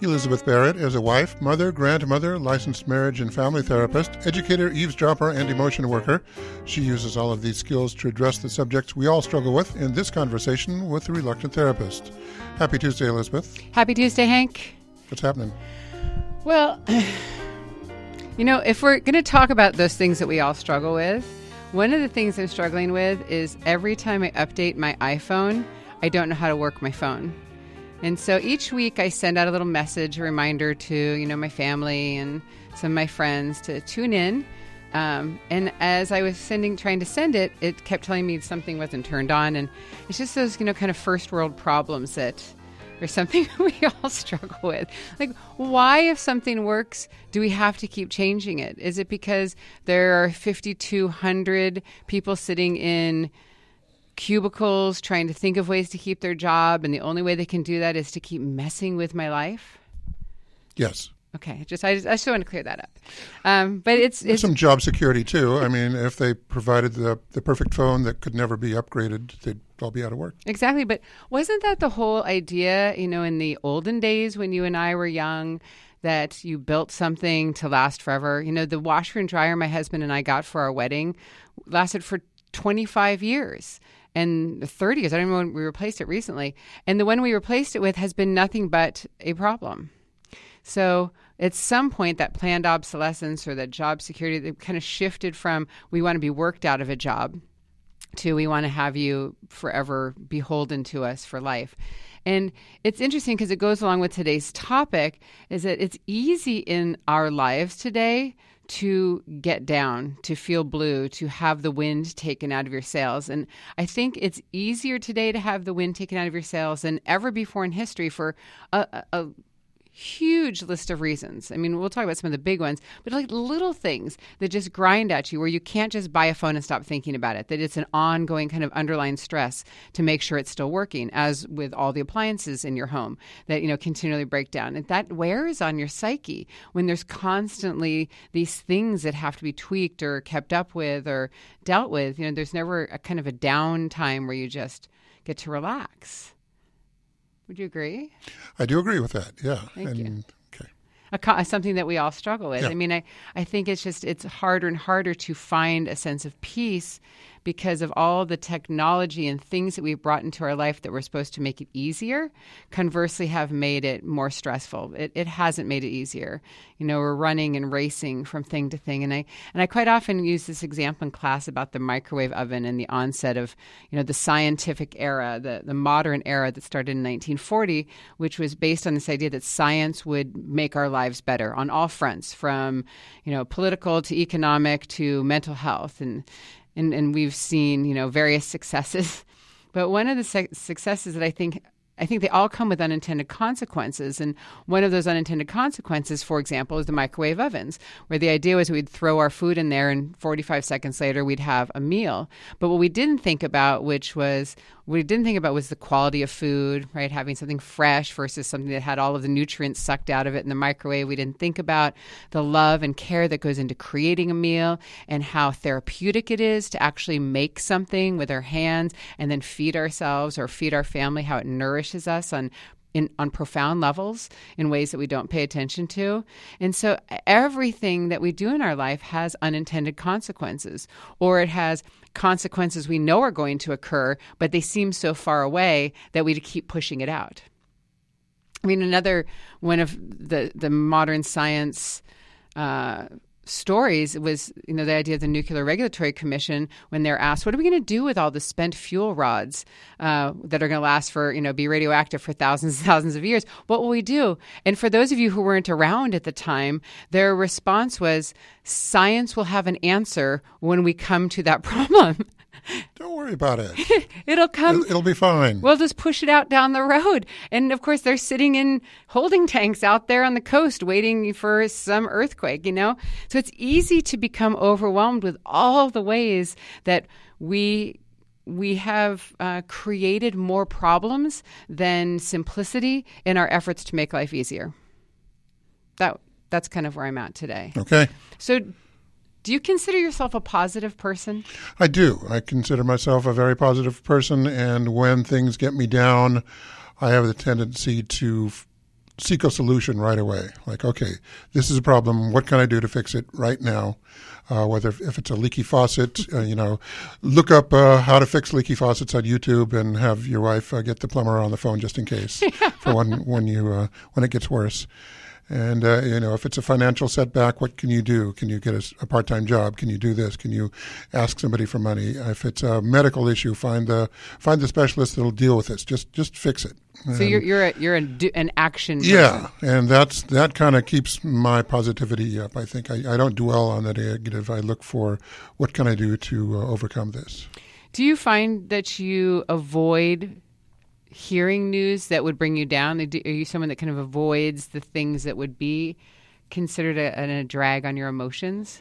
Elizabeth Barrett is a wife, mother, grandmother, licensed marriage and family therapist, educator, eavesdropper, and emotion worker. She uses all of these skills to address the subjects we all struggle with in this conversation with the Reluctant Therapist. Happy Tuesday, Elizabeth. Happy Tuesday, Hank. What's happening? Well, if we're going to talk about those things that we all struggle with, one of the things I'm struggling with is every time I update my iPhone, I don't know how to work my phone. And so each week I send out a little message, a reminder to, my family and some of my friends to tune in. And as I was trying to send it, it kept telling me something wasn't turned on. And it's just those, kind of first world problems that are something we all struggle with. Like, why, if something works, do we have to keep changing it? Is it because there are 5,200 people sitting in cubicles trying to think of ways to keep their job, and the only way they can do that is to keep messing with my life? Yes. Okay, I just want to clear that up. But it's some job security too. I mean, if they provided the perfect phone that could never be upgraded, they'd all be out of work. Exactly, but wasn't that the whole idea, in the olden days when you and I were young, that you built something to last forever? The washer and dryer my husband and I got for our wedding lasted for 25 years. And 30 years. I don't know when we replaced it recently. And the one we replaced it with has been nothing but a problem. So at some point, that planned obsolescence or that job security, they kind of shifted from we want to be worked out of a job to we want to have you forever beholden to us for life. And it's interesting because it goes along with today's topic, is that it's easy in our lives today to get down, to feel blue, to have the wind taken out of your sails. And I think it's easier today to have the wind taken out of your sails than ever before in history for a huge list of reasons. I mean, we'll talk about some of the big ones, but like little things that just grind at you where you can't just buy a phone and stop thinking about it, that it's an ongoing kind of underlying stress to make sure it's still working, as with all the appliances in your home that, continually break down. And that wears on your psyche when there's constantly these things that have to be tweaked or kept up with or dealt with. There's never a kind of a downtime where you just get to relax. Would you agree? I do agree with that, yeah. Thank you. Okay. Something that we all struggle with. Yeah. I mean, I think it's harder and harder to find a sense of peace because of all the technology and things that we've brought into our life that were supposed to make it easier, conversely have made it more stressful. It hasn't made it easier. We're running and racing from thing to thing. And I quite often use this example in class about the microwave oven and the onset of, the scientific era, the modern era that started in 1940, which was based on this idea that science would make our lives better on all fronts, from, political to economic to mental health. And we've seen, various successes. But one of the successes that I think they all come with unintended consequences. And one of those unintended consequences, for example, is the microwave ovens, where the idea was we'd throw our food in there and 45 seconds later we'd have a meal. But what we didn't think about, was the quality of food, right? Having something fresh versus something that had all of the nutrients sucked out of it in the microwave. We didn't think about the love and care that goes into creating a meal and how therapeutic it is to actually make something with our hands and then feed ourselves or feed our family, how it nourishes us on profound levels in ways that we don't pay attention to. And so everything that we do in our life has unintended consequences, or it has consequences we know are going to occur, but they seem so far away that we keep pushing it out. I mean, another one of the modern science stories was, the idea of the Nuclear Regulatory Commission when they're asked, what are we going to do with all the spent fuel rods that are going to last for, be radioactive for thousands and thousands of years? What will we do? And for those of you who weren't around at the time, their response was, science will have an answer when we come to that problem. Don't worry about it. It'll come. It'll be fine. We'll just push it out down the road. And of course, they're sitting in holding tanks out there on the coast waiting for some earthquake, So it's easy to become overwhelmed with all the ways that we have created more problems than simplicity in our efforts to make life easier. That's kind of where I'm at today. Okay. So do you consider yourself a positive person? I do. I consider myself a very positive person, and when things get me down, I have the tendency to seek a solution right away. Like, okay, this is a problem. What can I do to fix it right now? Whether if it's a leaky faucet, look up how to fix leaky faucets on YouTube and have your wife get the plumber on the phone just in case for when it gets worse. And, if it's a financial setback, what can you do? Can you get a part-time job? Can you do this? Can you ask somebody for money? If it's a medical issue, find the specialist that'll deal with this. Just fix it. So you're an action person. Yeah, and that kind of keeps my positivity up. I think I don't dwell on the negative. I look for what can I do to overcome this. Do you find that you avoid hearing news that would bring you down? Are you someone that kind of avoids the things that would be considered a drag on your emotions?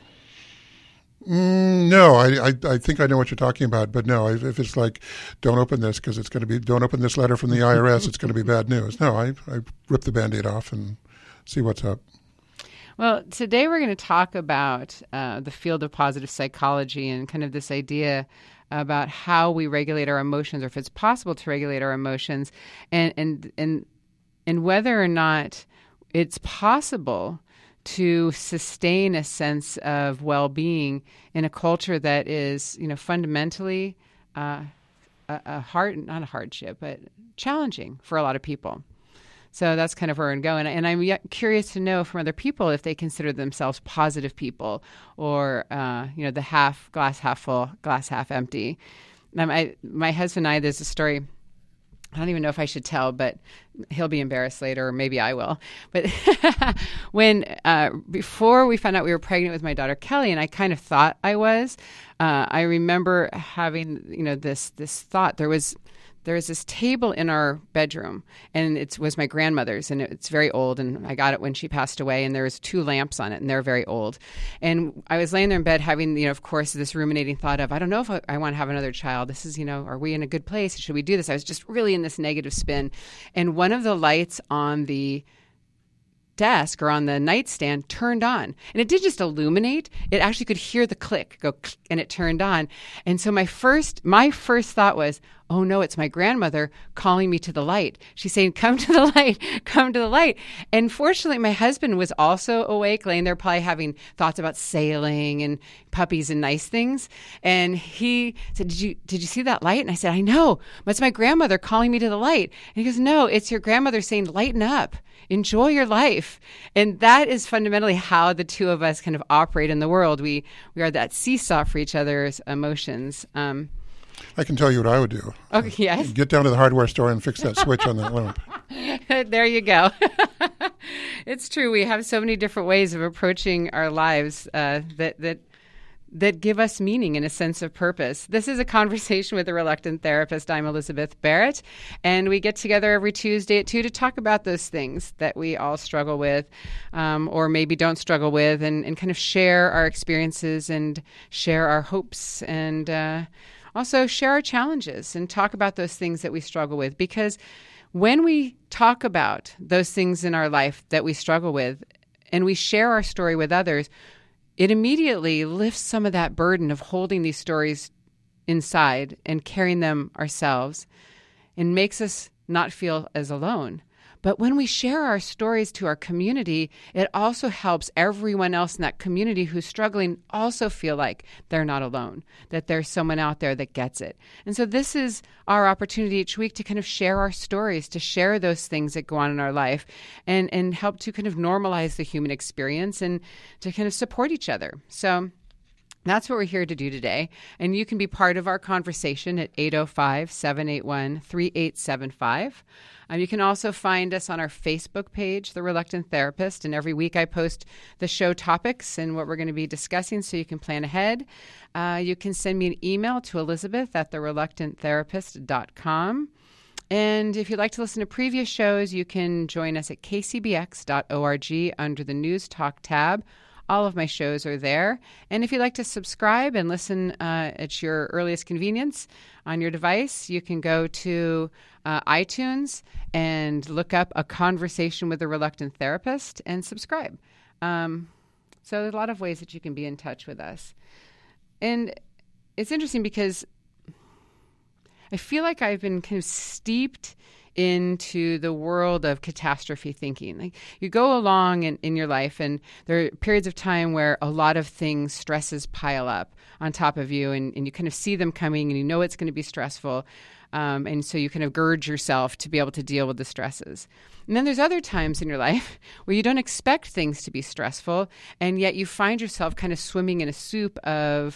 No, I think I know what you're talking about, but no, if it's like, don't open this because don't open this letter from the IRS, it's going to be bad news. No, I rip the Band-Aid off and see what's up. Well, today we're going to talk about the field of positive psychology and kind of this idea about how we regulate our emotions, or if it's possible to regulate our emotions, and whether or not it's possible to sustain a sense of well-being in a culture that is, fundamentally not a hardship, but challenging for a lot of people. So that's kind of where we're going. And I'm curious to know from other people if they consider themselves positive people, or, the glass half full, glass half empty. My husband and I, there's a story I don't even know if I should tell, but he'll be embarrassed later, or maybe I will. But before we found out we were pregnant with my daughter Kelly, and I kind of thought I was, I remember having this thought. There was this table in our bedroom, and it was my grandmother's, and it's very old, and I got it when she passed away, and there was 2 lamps on it, and they're very old. And I was laying there in bed having, of course, this ruminating thought of, I don't know if I want to have another child. This is, are we in a good place? Should we do this? I was just really in this negative spin. And one of the lights on the desk or on the nightstand turned on, and it did just illuminate. It actually could hear the click go click, and it turned on. And so my first thought was, oh no, it's my grandmother calling me to the light. She's saying, come to the light, come to the light. And fortunately, my husband was also awake, laying there probably having thoughts about sailing and puppies and nice things. And he said, did you see that light? And I said, I know, but it's my grandmother calling me to the light. And he goes, no, it's your grandmother saying, lighten up, enjoy your life. And that is fundamentally how the two of us kind of operate in the world. We are that seesaw for each other's emotions. I can tell you what I would do. Okay, yes. Get down to the hardware store and fix that switch on that lamp. There you go. It's true. We have so many different ways of approaching our lives that give us meaning and a sense of purpose. This is a conversation with a reluctant therapist. I'm Elizabeth Barrett, and we get together every Tuesday at 2 to talk about those things that we all struggle with, or maybe don't struggle with, and kind of share our experiences and share our hopes, and also share our challenges and talk about those things that we struggle with. Because when we talk about those things in our life that we struggle with, and we share our story with others, it immediately lifts some of that burden of holding these stories inside and carrying them ourselves, and makes us not feel as alone. But when we share our stories to our community, it also helps everyone else in that community who's struggling also feel like they're not alone, that there's someone out there that gets it. And so this is our opportunity each week to kind of share our stories, to share those things that go on in our life, and help to kind of normalize the human experience and to kind of support each other. So that's what we're here to do today. And you can be part of our conversation at 805-781-3875. You can also find us on our Facebook page, The Reluctant Therapist. And every week I post the show topics and what we're going to be discussing, so you can plan ahead. You can send me an email to elizabeth@thereluctanttherapist.com. And if you'd like to listen to previous shows, you can join us at kcbx.org under the News Talk tab. All of my shows are there. And if you'd like to subscribe and listen at your earliest convenience on your device, you can go to iTunes and look up A Conversation with a Reluctant Therapist and subscribe. So there's a lot of ways that you can be in touch with us. And it's interesting because I feel like I've been kind of steeped into the world of catastrophe thinking. Like you go along in your life, and there are periods of time where a lot of things, stresses pile up on top of you, and you kind of see them coming, and you know it's going to be stressful. And so you kind of gird yourself to be able to deal with the stresses. And then there's other times in your life where you don't expect things to be stressful, and yet you find yourself kind of swimming in a soup of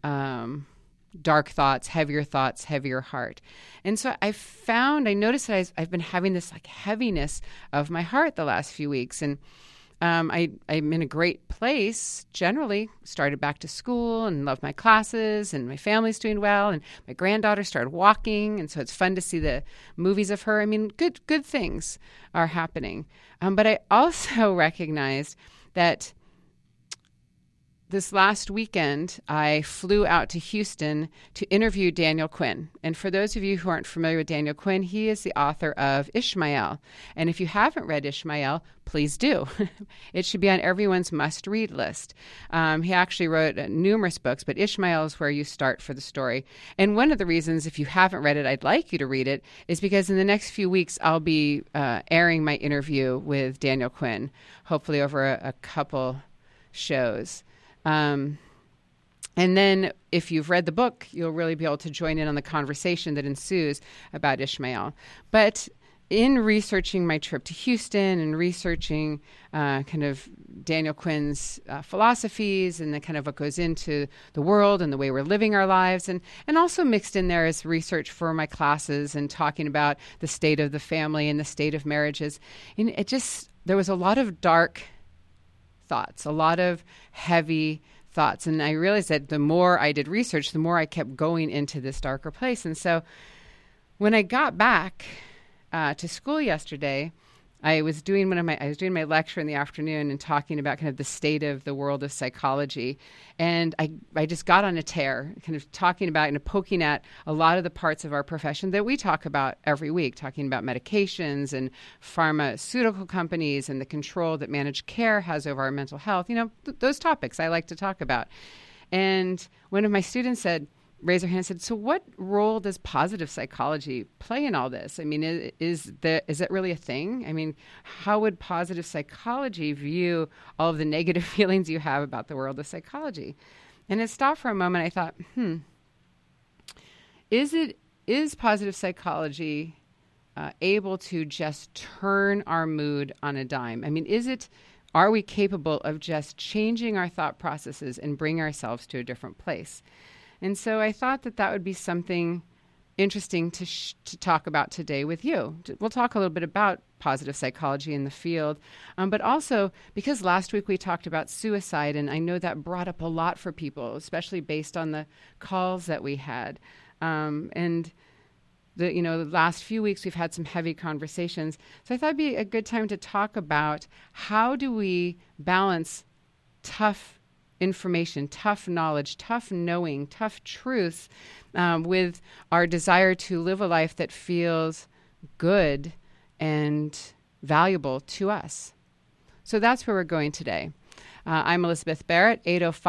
dark thoughts, heavier heart. And so I noticed that I've been having this like heaviness of my heart the last few weeks. And I'm in a great place, generally, started back to school and love my classes, and my family's doing well, and my granddaughter started walking, and so it's fun to see the movies of her. I mean, good things are happening. But I also recognized that this last weekend, I flew out to Houston to interview Daniel Quinn. And for those of you who aren't familiar with Daniel Quinn, he is the author of Ishmael. And if you haven't read Ishmael, please do. It should be on everyone's must-read list. He actually wrote numerous books, but Ishmael is where you start for the story. And one of the reasons, if you haven't read it, I'd like you to read it, is because in the next few weeks, I'll be airing my interview with Daniel Quinn, hopefully over a couple shows. And then if you've read the book, you'll really be able to join in on the conversation that ensues about Ishmael. But in researching my trip to Houston and researching kind of Daniel Quinn's philosophies and the kind of what goes into the world and the way we're living our lives, and also mixed in there is research for my classes and talking about the state of the family and the state of marriages. And there was a lot of dark thoughts, a lot of heavy thoughts. And I realized that the more I did research, the more I kept going into this darker place. And so when I got back to school yesterday, I was doing my lecture in the afternoon and talking about kind of the state of the world of psychology. And I just got on a tear, kind of talking about and poking at a lot of the parts of our profession that we talk about every week, talking about medications and pharmaceutical companies and the control that managed care has over our mental health. Those topics I like to talk about. And one of my students raised her hand and said, so what role does positive psychology play in all this? I mean, is it really a thing? I mean, how would positive psychology view all of the negative feelings you have about the world of psychology? And I stopped for a moment. I thought, is positive psychology able to just turn our mood on a dime? I mean, are we capable of just changing our thought processes and bring ourselves to a different place? And so I thought that would be something interesting to talk about today with you. We'll talk a little bit about positive psychology in the field, but also because last week we talked about suicide, and I know that brought up a lot for people, especially based on the calls that we had. And the last few weeks we've had some heavy conversations. So I thought it'd be a good time to talk about how do we balance tough information, tough knowledge, tough knowing, tough truth with our desire to live a life that feels good and valuable to us. So that's where we're going today. I'm Elizabeth Barrett.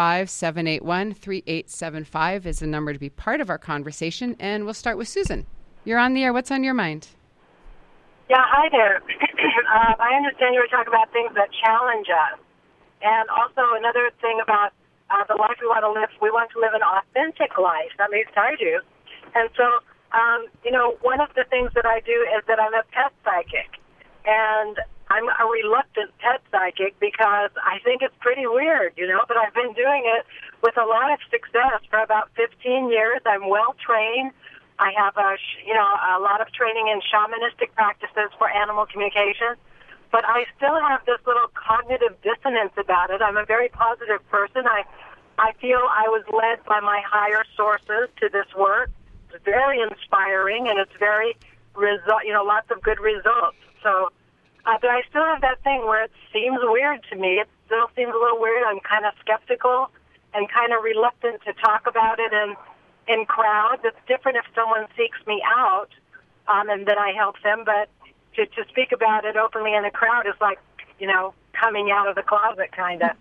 805-781-3875 is the number to be part of our conversation. And we'll start with Susan. You're on the air. What's on your mind? Yeah, hi there. I understand you were talking about things that challenge us. And also another thing about the life we want to live an authentic life. At least I do. And so, one of the things that I do is that I'm a pet psychic. And I'm a reluctant pet psychic because I think it's pretty weird, but I've been doing it with a lot of success for about 15 years. I'm well trained. I have a lot of training in shamanistic practices for animal communication. But I still have this little cognitive dissonance about it. I'm a very positive person. I feel I was led by my higher sources to this work. It's very inspiring, and it's very, lots of good results. So, but I still have that thing where it seems weird to me. It still seems a little weird. I'm kind of skeptical and kind of reluctant to talk about it in crowds. It's different if someone seeks me out, and then I help them, but to speak about it openly in a crowd is like, coming out of the closet, kind of.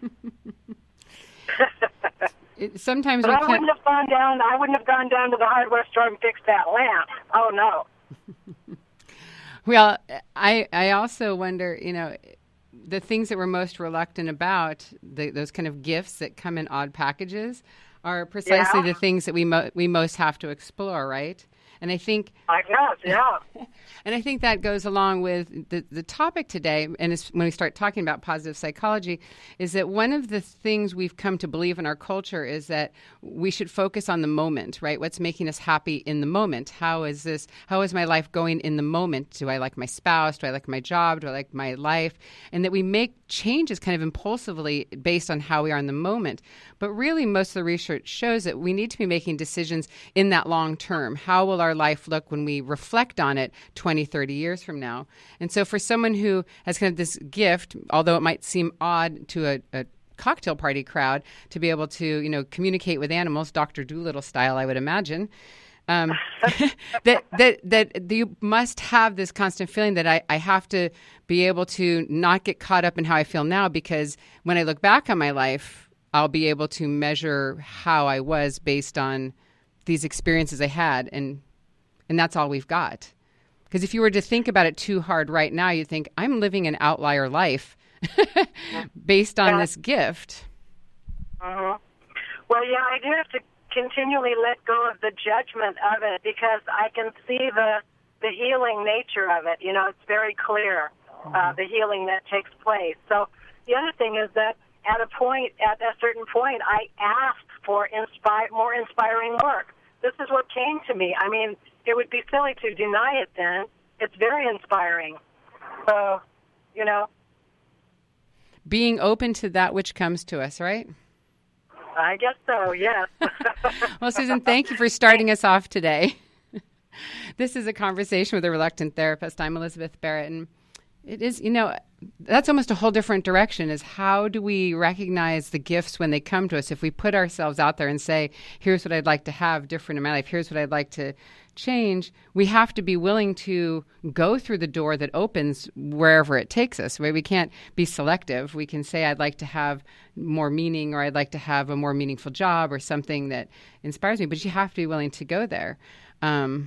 Sometimes but I wouldn't have gone down to the hardware store and fixed that lamp. Oh, no. Well, I also wonder, the things that we're most reluctant about, those kind of gifts that come in odd packages, are precisely the things that we most have to explore, right? And I think, I guess, yeah. And I think that goes along with the topic today, and when we start talking about positive psychology, is that one of the things we've come to believe in our culture is that we should focus on the moment, right? What's making us happy in the moment? How is my life going in the moment? Do I like my spouse? Do I like my job? Do I like my life? And that we make changes kind of impulsively based on how we are in the moment. But really, most of the research shows that we need to be making decisions in that long term. How will our life look when we reflect on it 20, 30 years from now? And so for someone who has kind of this gift, although it might seem odd to a cocktail party crowd to be able to, communicate with animals, Dr. Dolittle style, I would imagine, that you must have this constant feeling that I have to be able to not get caught up in how I feel now, because when I look back on my life, I'll be able to measure how I was based on these experiences I had, and that's all we've got. Because if you were to think about it too hard right now, you'd think, I'm living an outlier life based on this gift. Uh-huh. Well, yeah, I do have to continually let go of the judgment of it, because I can see the healing nature of it. It's very clear, the healing that takes place. So the other thing is that at a certain point, I asked for more inspiring work. This is what came to me. I mean, it would be silly to deny it then. It's very inspiring. So, being open to that which comes to us, right? I guess so, yes. Well, Susan, thank you for starting us off today. This is a conversation with a reluctant therapist. I'm Elizabeth Barrett, and it is, that's almost a whole different direction, is how do we recognize the gifts when they come to us? If we put ourselves out there and say, here's what I'd like to have different in my life, here's what I'd like to change, we have to be willing to go through the door that opens wherever it takes us. Right? We can't be selective. We can say, I'd like to have more meaning, or I'd like to have a more meaningful job, or something that inspires me, but you have to be willing to go there. And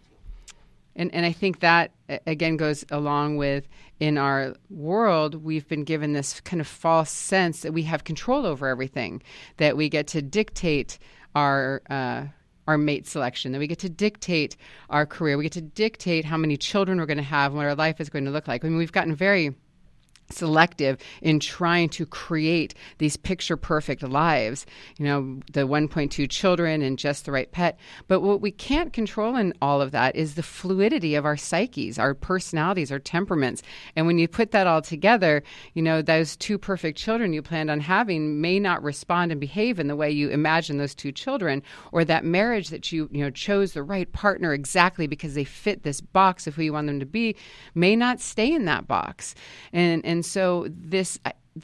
I think that, again, goes along with, in our world, we've been given this kind of false sense that we have control over everything, that we get to dictate our mate selection, that we get to dictate our career, we get to dictate how many children we're going to have and what our life is going to look like. I mean, we've gotten very selective in trying to create these picture perfect lives, the 1.2 children and just the right pet. But what we can't control in all of that is the fluidity of our psyches, our personalities, our temperaments. And when you put that all together, those two perfect children you planned on having may not respond and behave in the way you imagine those two children, or that marriage that you chose the right partner exactly because they fit this box of who you want them to be may not stay in that box. And so this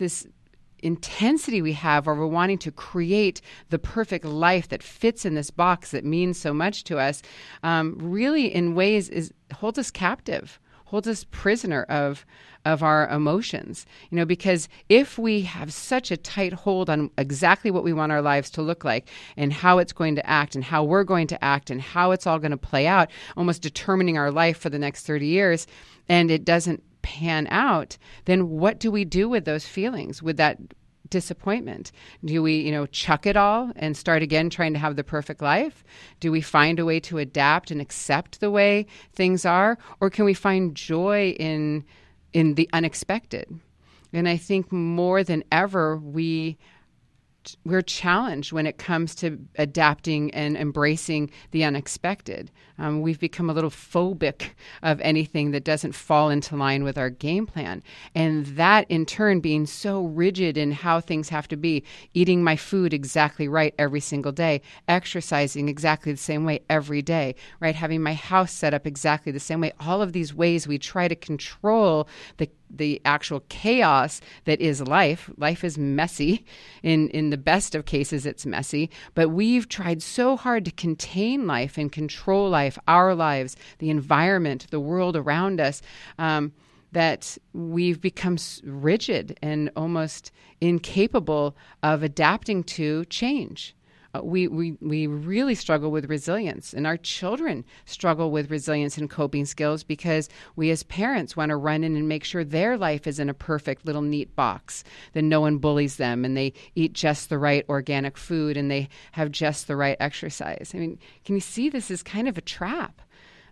intensity we have, where we're wanting to create the perfect life that fits in this box that means so much to us, really in ways holds us captive, holds us prisoner of our emotions. Because if we have such a tight hold on exactly what we want our lives to look like, and how it's going to act, and how we're going to act, and how it's all going to play out, almost determining our life for the next 30 years, and it doesn't pan out, then what do we do with those feelings, with that disappointment? Do we, chuck it all and start again trying to have the perfect life? Do we find a way to adapt and accept the way things are? Or can we find joy in the unexpected? And I think more than ever, we're challenged when it comes to adapting and embracing the unexpected. We've become a little phobic of anything that doesn't fall into line with our game plan. And that, in turn, being so rigid in how things have to be, eating my food exactly right every single day, exercising exactly the same way every day, right? Having my house set up exactly the same way. All of these ways we try to control the actual chaos that is life. Life is messy. In the best of cases, it's messy. But we've tried so hard to contain life and control life, our lives, the environment, the world around us, that we've become rigid and almost incapable of adapting to change. we really struggle with resilience, and our children struggle with resilience and coping skills because we as parents want to run in and make sure their life is in a perfect little neat box, that no one bullies them and they eat just the right organic food and they have just the right exercise. I mean, can you see this is kind of a trap?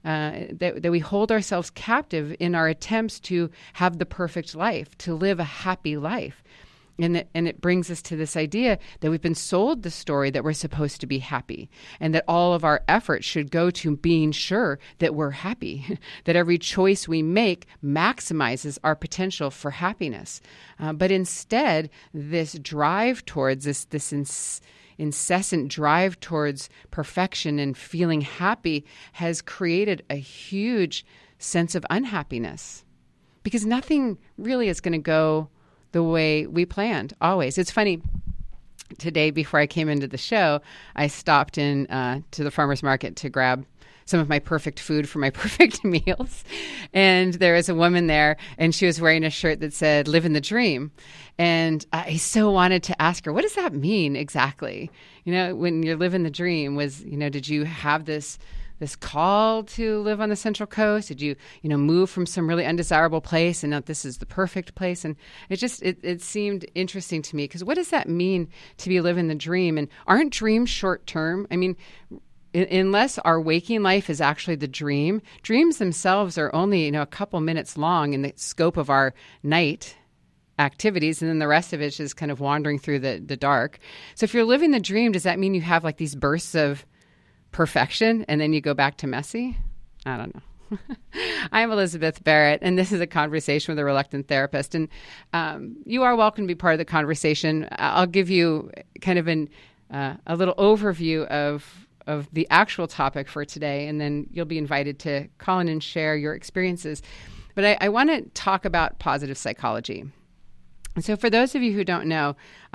That we hold ourselves captive in our attempts to have the perfect life, to live a happy life. And it brings us to this idea that we've been sold the story that we're supposed to be happy and that all of our efforts should go to being sure that we're happy, that every choice we make maximizes our potential for happiness. But instead, this drive towards this incessant drive towards perfection and feeling happy has created a huge sense of unhappiness because nothing really is going to go the way we planned, always. It's funny, today before I came into the show, I stopped in to the farmer's market to grab some of my perfect food for my perfect meals. And there was a woman there, and she was wearing a shirt that said, "Living the Dream." And I so wanted to ask her, what does that mean exactly? You know, when you're living the dream, did you have this call to live on the Central Coast? Did you move from some really undesirable place and now this is the perfect place? And it seemed interesting to me because what does that mean to be living the dream? And aren't dreams short term? I mean, unless our waking life is actually the dream, dreams themselves are only a couple minutes long in the scope of our night activities, and then the rest of it is just kind of wandering through the dark. So if you're living the dream, does that mean you have like these bursts of perfection and then you go back to messy? I don't know. I'm Elizabeth Barrett, and this is a conversation with a reluctant therapist. And you are welcome to be part of the conversation. I'll give you kind of a little overview of the actual topic for today, and then you'll be invited to call in and share your experiences. But I want to talk about positive psychology. And so for those of you who don't know,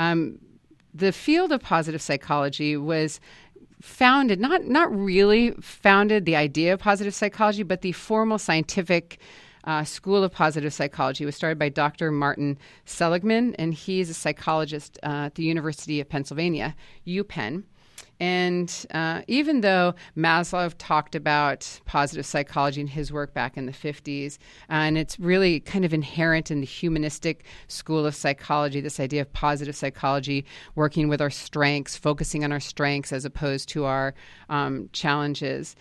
the field of positive psychology was founded, not really founded the idea of positive psychology, but the formal scientific school of positive psychology was started by Dr. Martin Seligman, and he's a psychologist at the University of Pennsylvania, UPenn. And even though Maslow talked about positive psychology in his work back in the 50s, and it's really kind of inherent in the humanistic school of psychology, this idea of positive psychology, working with our strengths, focusing on our strengths as opposed to our challenges.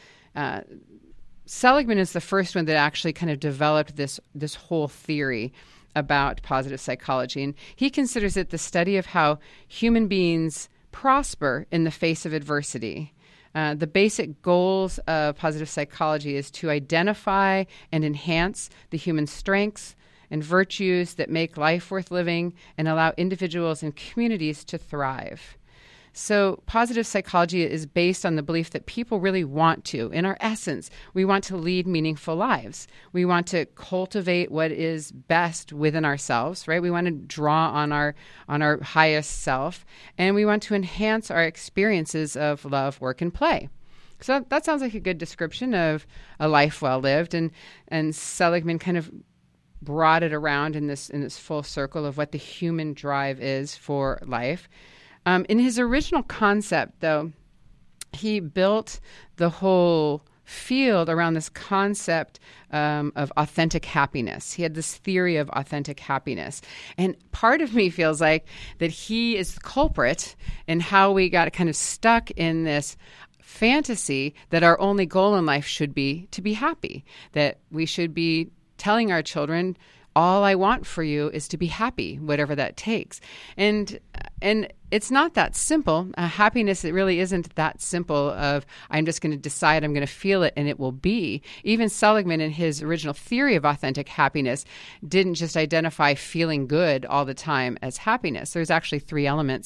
Seligman is the first one that actually kind of developed this whole theory about positive psychology. And he considers it the study of how human beings prosper in the face of adversity. The basic goals of positive psychology is to identify and enhance the human strengths and virtues that make life worth living and allow individuals and communities to thrive. So positive psychology is based on the belief that people really want to, in our essence, we want to lead meaningful lives. We want to cultivate what is best within ourselves, right? We want to draw on our highest self, and we want to enhance our experiences of love, work, and play. So that sounds like a good description of a life well lived, and Seligman kind of brought it around in this full circle of what the human drive is for life. In his original concept, though, he built the whole field around this concept of authentic happiness. He had this theory of authentic happiness. And part of me feels like that he is the culprit in how we got kind of stuck in this fantasy that our only goal in life should be to be happy, that we should be telling our children, all I want for you is to be happy, whatever that takes. And it's not that simple. Happiness, it really isn't that simple of I'm just going to decide I'm going to feel it and it will be. Even Seligman in his original theory of authentic happiness didn't just identify feeling good all the time as happiness. There's actually 3 elements.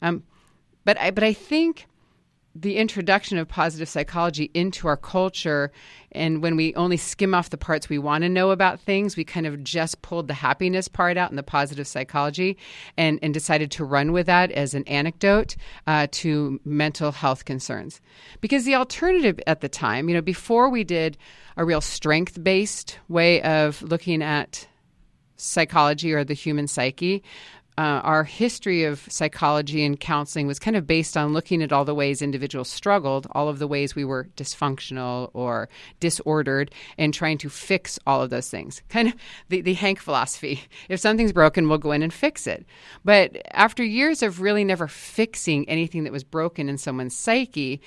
But I think the introduction of positive psychology into our culture, and when we only skim off the parts we want to know about things, we kind of just pulled the happiness part out in the positive psychology and decided to run with that as an anecdote to mental health concerns. Because the alternative at the time, before we did a real strength-based way of looking at psychology or the human psyche, our history of psychology and counseling was kind of based on looking at all the ways individuals struggled, all of the ways we were dysfunctional or disordered, and trying to fix all of those things. Kind of the Hank philosophy. If something's broken, we'll go in and fix it. But after years of really never fixing anything that was broken in someone's psyche,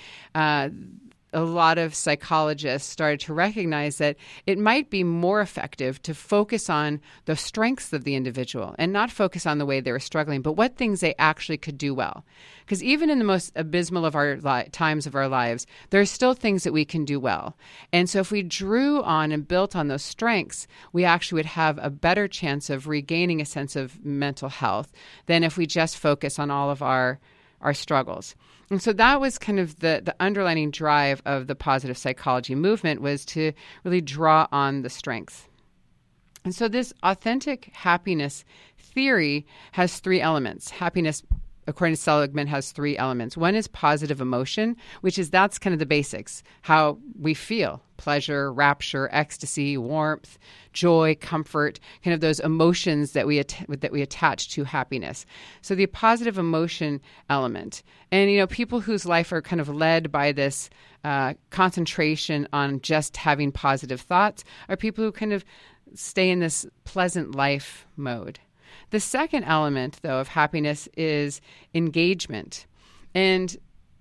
a lot of psychologists started to recognize that it might be more effective to focus on the strengths of the individual and not focus on the way they were struggling, but what things they actually could do well. Because even in the most abysmal of our times of our lives, there are still things that we can do well. And so if we drew on and built on those strengths, we actually would have a better chance of regaining a sense of mental health than if we just focus on all of our struggles. And so that was kind of the underlining drive of the positive psychology movement, was to really draw on the strengths. And so this authentic happiness theory has three elements. Happiness, according to Seligman, has three elements. One is positive emotion, that's kind of the basics, how we feel: pleasure, rapture, ecstasy, warmth, joy, comfort, kind of those emotions that we attach to happiness. So the positive emotion element. And, people whose life are kind of led by this concentration on just having positive thoughts are people who kind of stay in this pleasant life mode. The second element, though, of happiness is engagement. And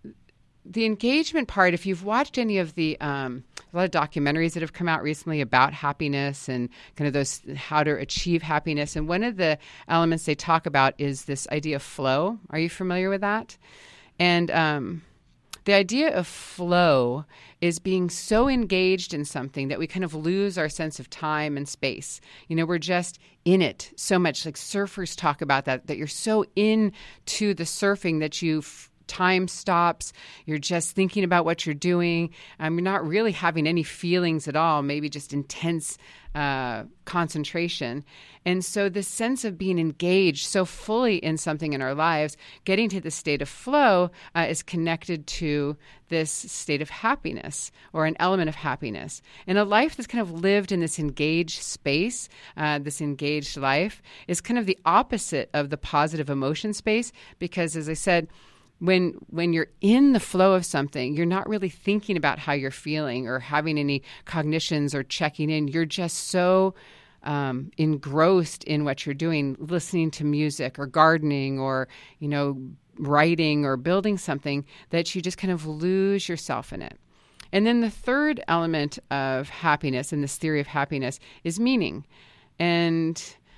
the engagement part, if you've watched any of the a lot of documentaries that have come out recently about happiness and kind of those how to achieve happiness, and one of the elements they talk about is this idea of flow. Are you familiar with that? And the idea of flow is being so engaged in something that we kind of lose our sense of time and space. We're just in it so much. Like surfers talk about that you're so into the surfing that time stops. You're just thinking about what you're doing. You're not really having any feelings at all, maybe just intense concentration. And so this sense of being engaged so fully in something in our lives, getting to this state of flow is connected to this state of happiness, or an element of happiness. And a life that's kind of lived in this engaged space, this engaged life, is kind of the opposite of the positive emotion space, because, as I said, when you're in the flow of something, you're not really thinking about how you're feeling or having any cognitions or checking in. You're just so engrossed in what you're doing, listening to music or gardening or, writing or building something, that you just kind of lose yourself in it. And then the third element of happiness in this theory of happiness is meaning. And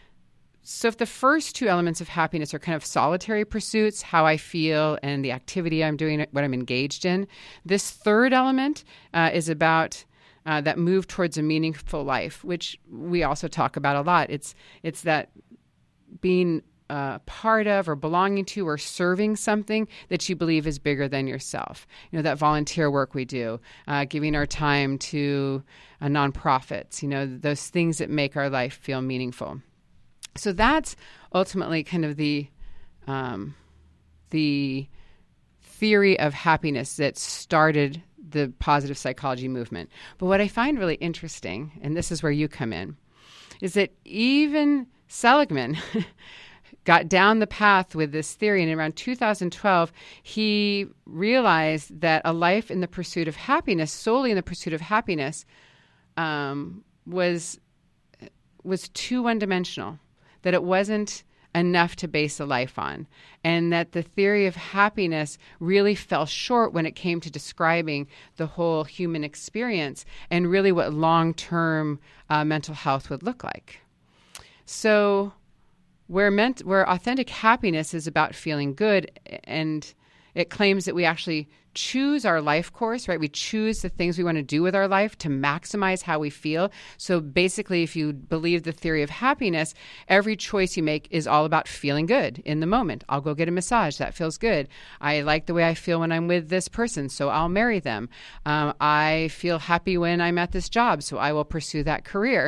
so if the first two elements of happiness are kind of solitary pursuits, how I feel and the activity I'm doing, what I'm engaged in, this third element is about that move towards a meaningful life, which we also talk about a lot. It's that being part of or belonging to or serving something that you believe is bigger than yourself. That volunteer work we do, giving our time to nonprofits, those things that make our life feel meaningful. So that's ultimately kind of the theory of happiness that started the positive psychology movement. But what I find really interesting, and this is where you come in, is that even Seligman got down the path with this theory, and around 2012, he realized that a life in the pursuit of happiness, solely in the pursuit of happiness, was too one-dimensional. That it wasn't enough to base a life on, and that the theory of happiness really fell short when it came to describing the whole human experience and really what long-term mental health would look like. So where authentic happiness is about feeling good, and it claims that we actually choose our life course, right? We choose the things we want to do with our life to maximize how we feel. So basically, if you believe the theory of happiness, every choice you make is all about feeling good in the moment. I'll go get a massage. That feels good. I like the way I feel when I'm with this person, so I'll marry them. I feel happy when I'm at this job, so I will pursue that career.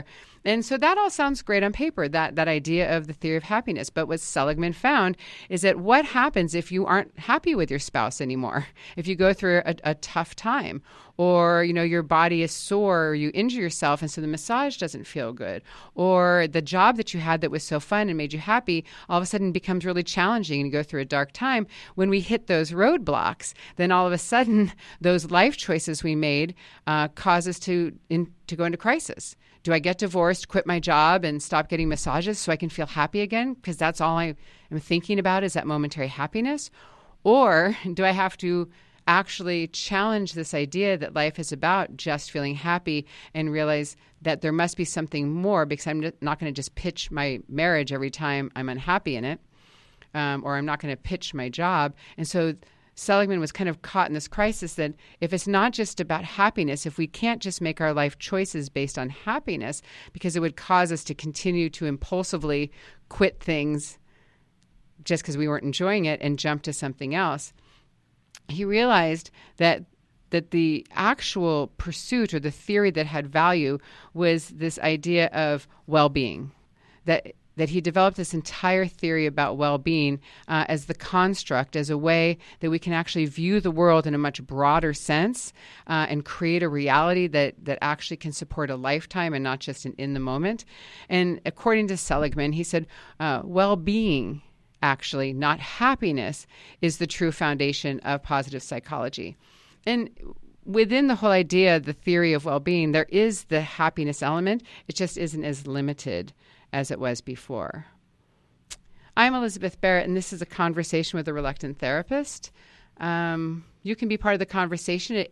And so that all sounds great on paper, that idea of the theory of happiness. But what Seligman found is that what happens if you aren't happy with your spouse anymore? If you go through a tough time, or, your body is sore, or you injure yourself and so the massage doesn't feel good, or the job that you had that was so fun and made you happy all of a sudden becomes really challenging and you go through a dark time. When we hit those roadblocks, then all of a sudden those life choices we made cause us to go into crisis. Do I get divorced, quit my job, and stop getting massages so I can feel happy again? Because that's all I am thinking about is that momentary happiness. Or do I have to actually challenge this idea that life is about just feeling happy and realize that there must be something more, because I'm not going to just pitch my marriage every time I'm unhappy in it, or I'm not going to pitch my job. And so Seligman was kind of caught in this crisis that if it's not just about happiness, if we can't just make our life choices based on happiness, because it would cause us to continue to impulsively quit things just because we weren't enjoying it and jump to something else, he realized that the actual pursuit or the theory that had value was this idea of well-being, that he developed this entire theory about well-being as the construct, as a way that we can actually view the world in a much broader sense and create a reality that actually can support a lifetime and not just an in the moment. And according to Seligman, he said, well-being, actually, not happiness, is the true foundation of positive psychology. And within the whole idea, the theory of well-being, there is the happiness element. It just isn't as limited as it was before. I'm Elizabeth Barrett, and this is a conversation with a reluctant therapist. You can be part of the conversation at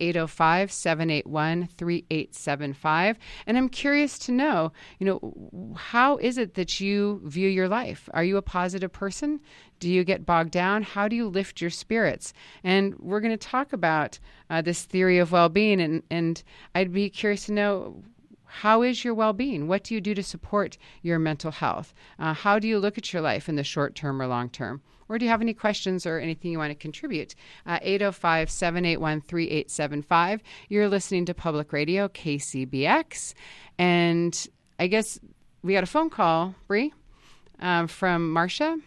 805-781-3875. And I'm curious to know, how is it that you view your life? Are you a positive person? Do you get bogged down? How do you lift your spirits? And we're going to talk about this theory of well-being, and I'd be curious to know, how is your well-being? What do you do to support your mental health? How do you look at your life in the short term or long term? Or do you have any questions or anything you want to contribute? 805-781-3875. You're listening to Public Radio, KCBX. And I guess we got a phone call, Bree, from Marcia.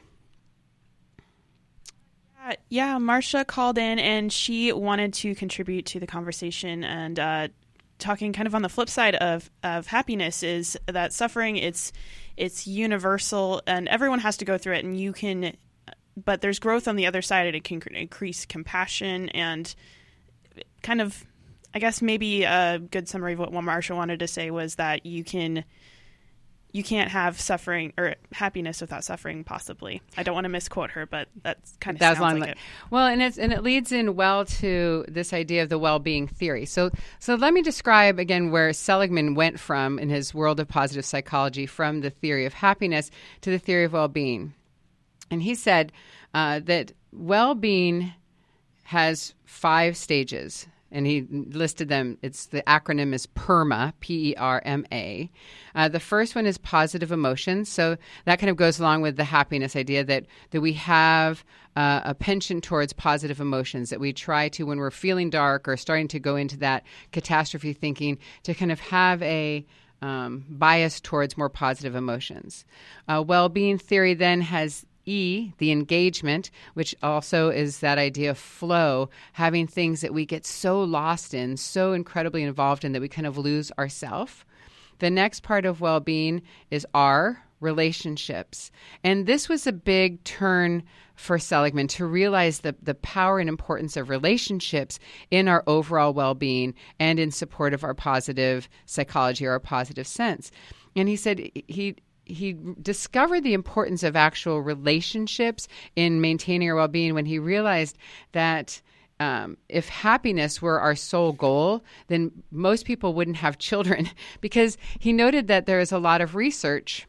Yeah, Marcia called in and she wanted to contribute to the conversation, and talking kind of on the flip side of happiness is that suffering, it's universal and everyone has to go through it, but there's growth on the other side, and it can increase compassion and kind of, I guess maybe a good summary of what Marcia wanted to say was that you can't have suffering or happiness without suffering, possibly. I don't want to misquote her, but that's kind of sounds like it. Well, and it leads in well to this idea of the well-being theory. So let me describe again where Seligman went from in his world of positive psychology, from the theory of happiness to the theory of well-being. And he said that well-being has 5 stages. And he listed them. The acronym is PERMA, P-E-R-M-A. The first one is positive emotions. So that kind of goes along with the happiness idea that we have a penchant towards positive emotions, that we try to, when we're feeling dark or starting to go into that catastrophe thinking, to kind of have a bias towards more positive emotions. Well-being theory then has E, the engagement, which also is that idea of flow, having things that we get so lost in, so incredibly involved in that we kind of lose ourselves. The next part of well-being is R, relationships. And this was a big turn for Seligman to realize the power and importance of relationships in our overall well-being and in support of our positive psychology or our positive sense. And he said he discovered the importance of actual relationships in maintaining our well-being when he realized that if happiness were our sole goal, then most people wouldn't have children, because he noted that there is a lot of research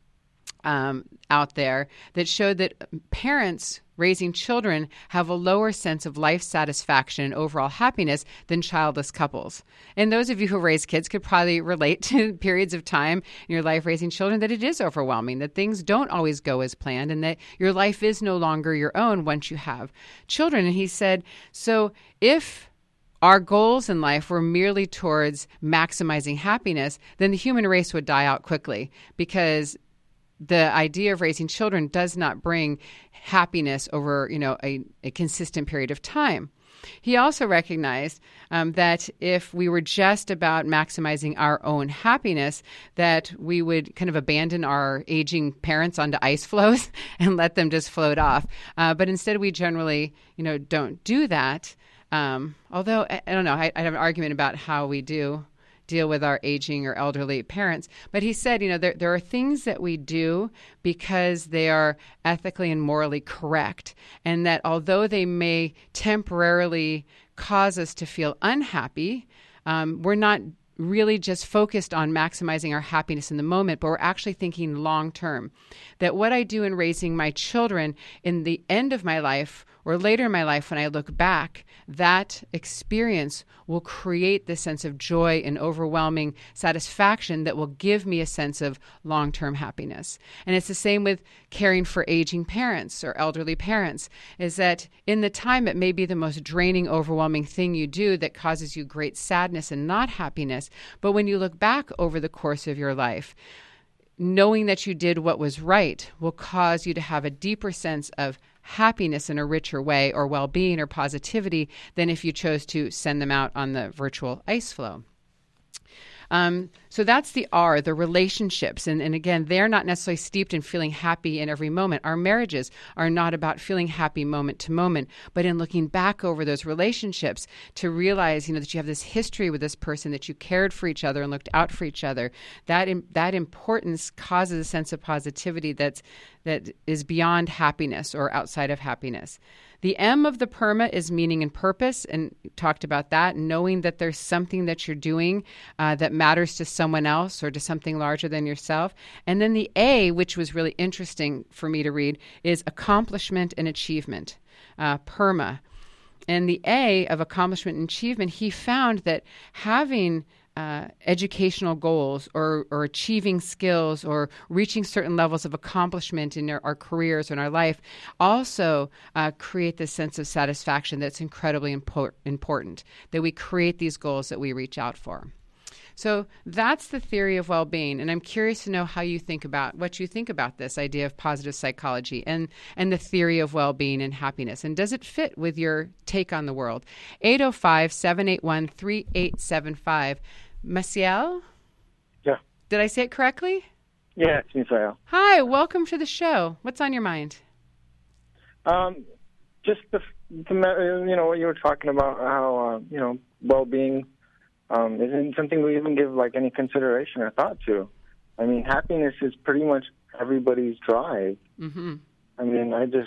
out there that showed that parents raising children have a lower sense of life satisfaction and overall happiness than childless couples. And those of you who raise kids could probably relate to periods of time in your life raising children that it is overwhelming, that things don't always go as planned, and that your life is no longer your own once you have children. And he said, so if our goals in life were merely towards maximizing happiness, then the human race would die out quickly, because the idea of raising children does not bring happiness over, a consistent period of time. He also recognized that if we were just about maximizing our own happiness, that we would kind of abandon our aging parents onto ice floes and let them just float off. But instead, we generally, don't do that. Although, I don't know, I have an argument about how we do deal with our aging or elderly parents. But he said, there are things that we do because they are ethically and morally correct, and that although they may temporarily cause us to feel unhappy, we're not really just focused on maximizing our happiness in the moment, but we're actually thinking long term. That what I do in raising my children in the end of my life or later in my life, when I look back, that experience will create this sense of joy and overwhelming satisfaction that will give me a sense of long-term happiness. And it's the same with caring for aging parents or elderly parents, is that in the time it may be the most draining, overwhelming thing you do that causes you great sadness and not happiness. But when you look back over the course of your life, knowing that you did what was right will cause you to have a deeper sense of happiness in a richer way, or well-being or positivity, than if you chose to send them out on the virtual ice floe. So that's the R, the relationships. And again, they're not necessarily steeped in feeling happy in every moment. Our marriages are not about feeling happy moment to moment, but in looking back over those relationships to realize, that you have this history with this person, that you cared for each other and looked out for each other. That importance causes a sense of positivity that is beyond happiness or outside of happiness. The M of the PERMA is meaning and purpose, and talked about that, knowing that there's something that you're doing that matters to someone else or to something larger than yourself. And then the A, which was really interesting for me to read, is accomplishment and achievement, PERMA. And the A of accomplishment and achievement, he found that having educational goals or achieving skills or reaching certain levels of accomplishment in our careers and our life also create this sense of satisfaction that's incredibly important, that we create these goals that we reach out for. So that's the theory of well-being, and I'm curious to know how you think about what you think about this idea of positive psychology and the theory of well-being and happiness, and does it fit with your take on the world? 805-781-3875. Maciel? Yeah. Did I say it correctly? Yeah, it's Maciel. Hi, welcome to the show. What's on your mind? Just what you were talking about, how well-being isn't something we even give any consideration or thought to. I mean, happiness is pretty much everybody's drive. Mm-hmm. I mean, just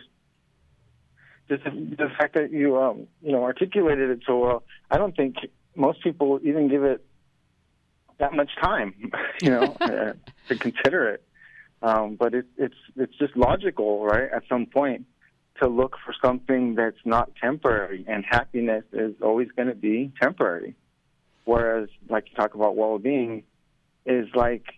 the fact that you articulated it so well, I don't think most people even give it that much time, to consider it. But it's just logical, right? At some point, to look for something that's not temporary, and happiness is always going to be temporary. Whereas, like you talk about well-being, is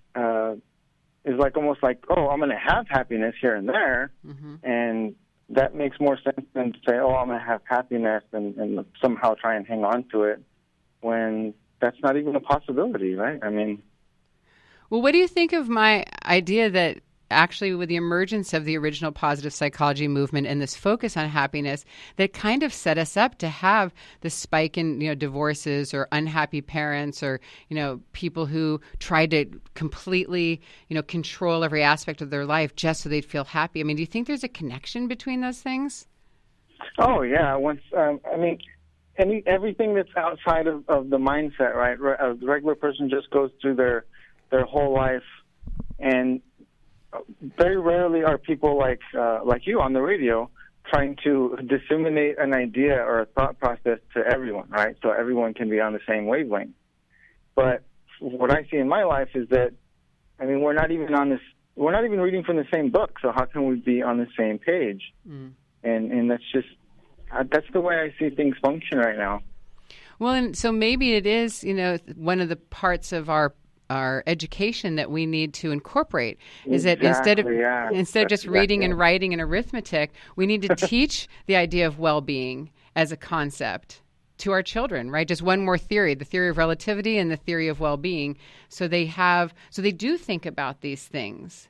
almost like, I'm going to have happiness here and there, mm-hmm. and that makes more sense than to say, I'm going to have happiness and somehow try and hang on to it, when that's not even a possibility, right? I mean, well, what do you think of my idea that actually with the emergence of the original positive psychology movement and this focus on happiness, that kind of set us up to have the spike in, divorces or unhappy parents or, people who tried to completely, control every aspect of their life just so they'd feel happy? I mean, do you think there's a connection between those things? Oh, yeah. Everything that's outside of the mindset, right? A regular person just goes through their whole life, and very rarely are people like you on the radio trying to disseminate an idea or a thought process to everyone, right? So everyone can be on the same wavelength. But what I see in my life is that, we're not even reading from the same book. So how can we be on the same page? Mm. And that's the way I see things function right now. Well, and so maybe it is, one of the parts of our education that we need to incorporate is that instead of just reading and writing and arithmetic, we need to teach the idea of well-being as a concept. to our children, right? Just one more theory, the theory of relativity and the theory of well-being. So they do think about these things.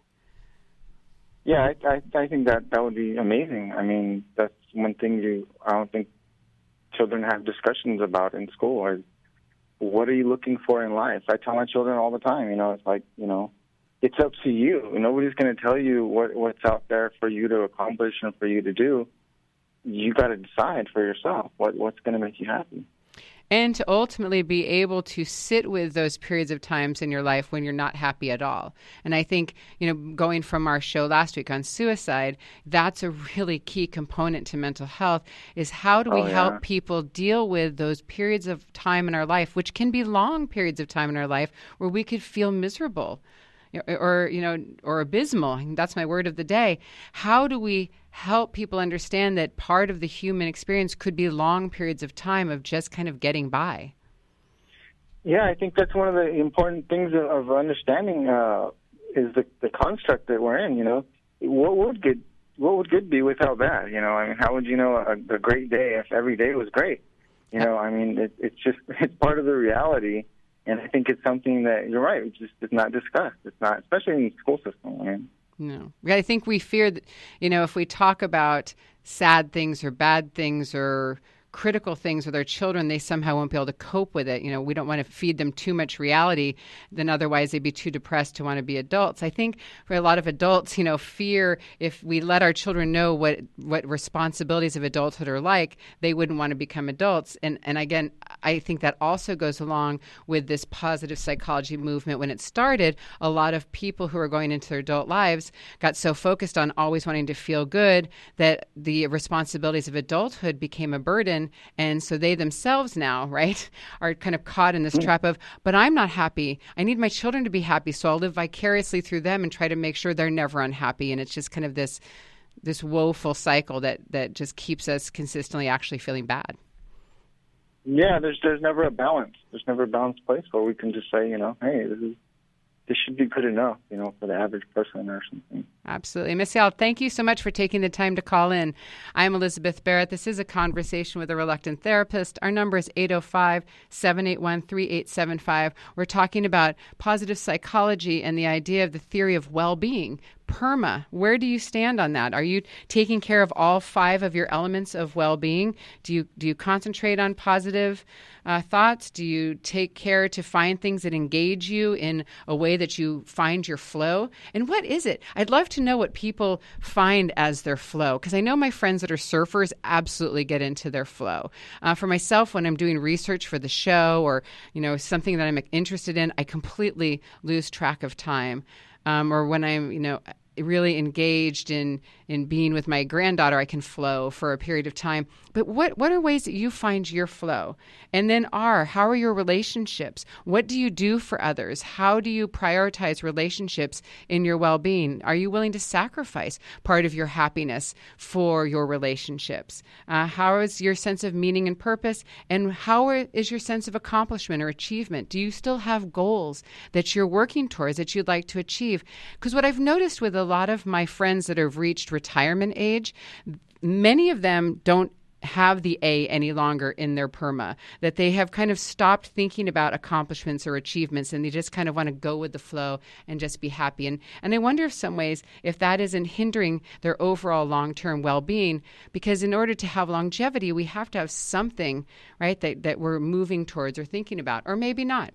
Yeah, I think that would be amazing. I mean, that's one thing I don't think children have discussions about in school. Is what are you looking for in life? I tell my children all the time, it's like, it's up to you. Nobody's going to tell you what's out there for you to accomplish and for you to do. You got to decide for yourself what's going to make you happy. And to ultimately be able to sit with those periods of times in your life when you're not happy at all. And I think, going from our show last week on suicide, that's a really key component to mental health, is how do we help people deal with those periods of time in our life, which can be long periods of time in our life, where we could feel miserable or abysmal. That's my word of the day. How do we help people understand that part of the human experience could be long periods of time of just kind of getting by? Yeah, I think that's one of the important things of understanding is the construct that we're in. What would good be without that? I mean, how would you know a great day if every day was great? I mean, it's part of the reality. And I think it's something that, you're right, it's not discussed. It's not, especially in the school system. I mean. No. I think we fear that, if we talk about sad things or bad things or critical things with our children, they somehow won't be able to cope with it. We don't want to feed them too much reality, then otherwise they'd be too depressed to want to be adults. I think for a lot of adults, fear, if we let our children know what responsibilities of adulthood are like, they wouldn't want to become adults. And again, I think that also goes along with this positive psychology movement. When it started, a lot of people who are going into their adult lives got so focused on always wanting to feel good that the responsibilities of adulthood became a burden. And so they themselves now, right, are kind of caught in this trap of, but I'm not happy. I need my children to be happy, so I'll live vicariously through them and try to make sure they're never unhappy. And it's just kind of this woeful cycle that just keeps us consistently actually feeling bad. Yeah, there's never a balance. There's never a balanced place where we can just say, hey, this should be good enough, for the average person or something. Absolutely. Miss Al, thank you so much for taking the time to call in. I'm Elizabeth Barrett. This is A Conversation with a Reluctant Therapist. Our number is 805-781-3875. We're talking about positive psychology and the idea of the theory of well-being. PERMA, where do you stand on that? Are you taking care of all 5 of your elements of well-being? Do you concentrate on positive thoughts? Do you take care to find things that engage you in a way that you find your flow? And what is it? I'd love to know what people find as their flow, because I know my friends that are surfers absolutely get into their flow. For myself, when I'm doing research for the show or something that I'm interested in, I completely lose track of time. Or when I'm, really engaged in being with my granddaughter, I can flow for a period of time. But what are ways that you find your flow? And then how are your relationships? What do you do for others? How do you prioritize relationships in your well-being? Are you willing to sacrifice part of your happiness for your relationships? How is your sense of meaning and purpose? And how is your sense of accomplishment or achievement? Do you still have goals that you're working towards that you'd like to achieve? Because what I've noticed with a lot of my friends that have reached retirement age, many of them don't have the A any longer in their PERMA, that they have kind of stopped thinking about accomplishments or achievements, and they just kind of want to go with the flow and just be happy. And I wonder if some ways if that isn't hindering their overall long-term well-being, because in order to have longevity, we have to have something, right, that we're moving towards or thinking about, or maybe not.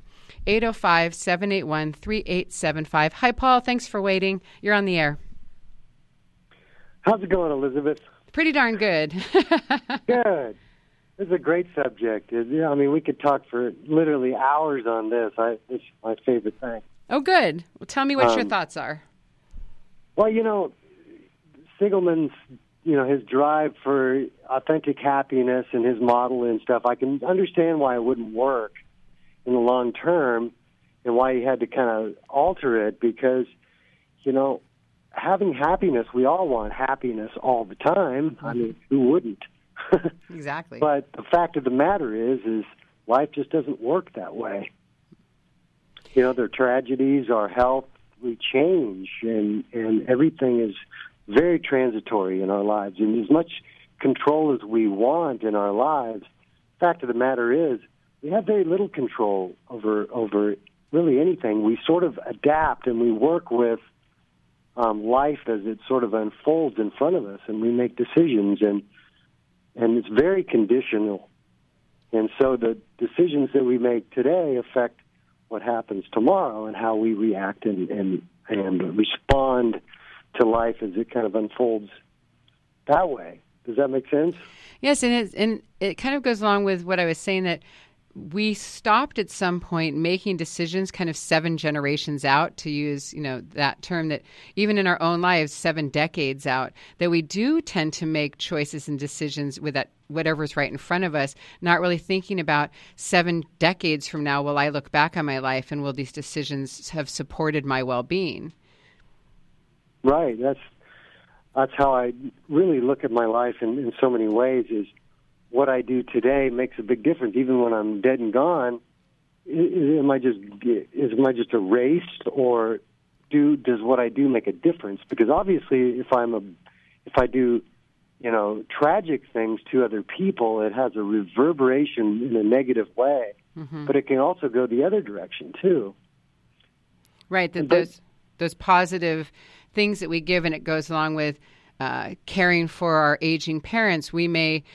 805-781-3875. Hi, Paul. Thanks for waiting. You're on the air. How's it going, Elizabeth? Pretty darn good. Good. This is a great subject. We could talk for literally hours on this. This is my favorite thing. Oh, good. Well, tell me what your thoughts are. Well, Sigelman's, his drive for authentic happiness and his model and stuff, I can understand why it wouldn't work in the long term and why he had to kind of alter it because, having happiness, we all want happiness all the time. Mm-hmm. I mean, who wouldn't? Exactly. But the fact of the matter is life just doesn't work that way. Their tragedies, our health, we change, and everything is very transitory in our lives. And as much control as we want in our lives, the fact of the matter is, we have very little control over really anything. We sort of adapt and we work with life as it sort of unfolds in front of us, and we make decisions, and it's very conditional. And so the decisions that we make today affect what happens tomorrow and how we react and respond to life as it kind of unfolds that way. Does that make sense? Yes, and it kind of goes along with what I was saying, that we stopped at some point making decisions kind of 7 generations out, to use, that term, that even in our own lives, 7 decades out, that we do tend to make choices and decisions with that whatever's right in front of us, not really thinking about 7 decades from now, will I look back on my life and will these decisions have supported my well-being? Right. That's how I really look at my life in so many ways, is what I do today makes a big difference. Even when I'm dead and gone, am I just erased, or does what I do make a difference? Because obviously, if I do, tragic things to other people, it has a reverberation in a negative way. Mm-hmm. But it can also go the other direction too. Right. Those positive things that we give, and it goes along with caring for our aging parents. We may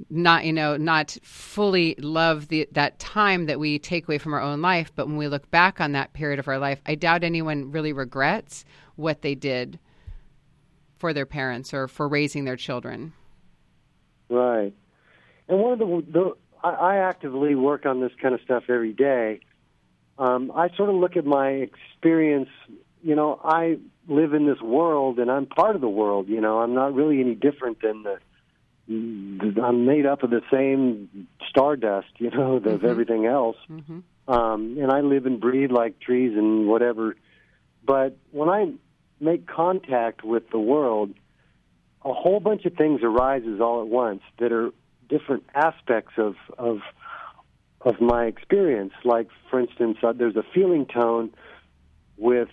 not fully love that time that we take away from our own life, but when we look back on that period of our life, I doubt anyone really regrets what they did for their parents or for raising their children. Right. And one of I actively work on this kind of stuff every day. I sort of look at my experience. I live in this world, and I'm part of the world. I'm not really any different than I'm made up of the same stardust, of mm-hmm. everything else. Mm-hmm. And I live and breathe like trees and whatever. But when I make contact with the world, a whole bunch of things arises all at once that are different aspects of my experience. Like, for instance, there's a feeling tone with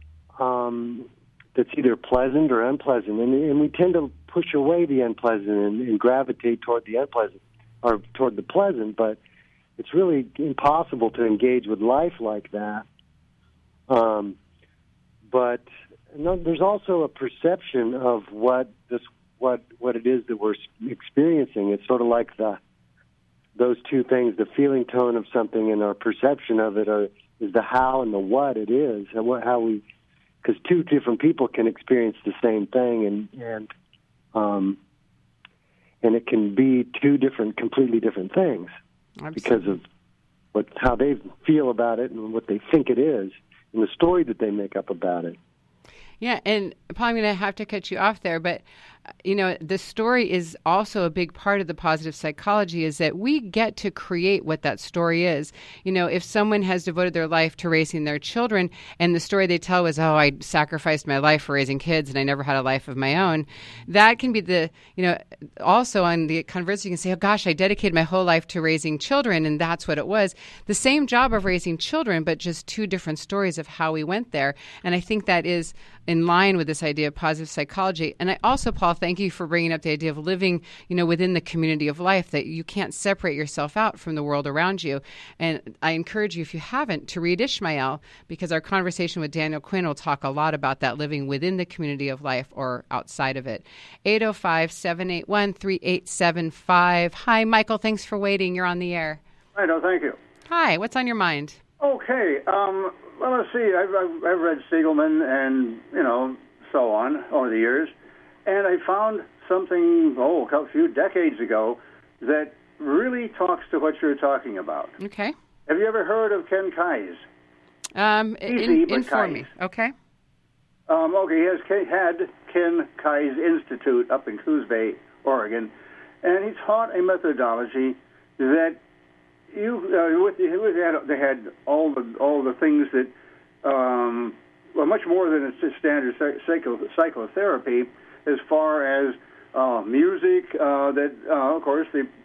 that's either pleasant or unpleasant, and we tend to push away the unpleasant and gravitate toward the unpleasant or toward the pleasant, but it's really impossible to engage with life like that. But there's also a perception of what it is that we're experiencing. It's sort of like those two things, the feeling tone of something and our perception of it is the how and the what it is, and because 2 different people can experience the same thing, and it can be 2 completely different things. Absolutely. Because of how they feel about it and what they think it is, and the story that they make up about it. Yeah, and Paul, I'm going to have to cut you off there, but the story is also a big part of the positive psychology, is that we get to create what that story is. If someone has devoted their life to raising their children, and the story they tell is, I sacrificed my life for raising kids and I never had a life of my own, that can be also on the converse, you can say, oh gosh, I dedicated my whole life to raising children, and that's what it was. The same job of raising children, but just 2 different stories of how we went there. And I think that is in line with this idea of positive psychology. And I also, Paul, thank you for bringing up the idea of living, within the community of life, that you can't separate yourself out from the world around you. And I encourage you, if you haven't, to read Ishmael, because our conversation with Daniel Quinn will talk a lot about that, living within the community of life or outside of it. 805-781-3875. Hi, Michael. Thanks for waiting. You're on the air. Hi, no, thank you. Hi. What's on your mind? Okay. Well, let's see. I've read Siegelman and, so on over the years. And I found something, a few decades ago that really talks to what you're talking about. Okay. Have you ever heard of Ken Kise? Inform me. Okay. He had Ken Kise Institute up in Coos Bay, Oregon, and he taught a methodology that they had all the things that much more than a standard psychotherapy, as far as music that of course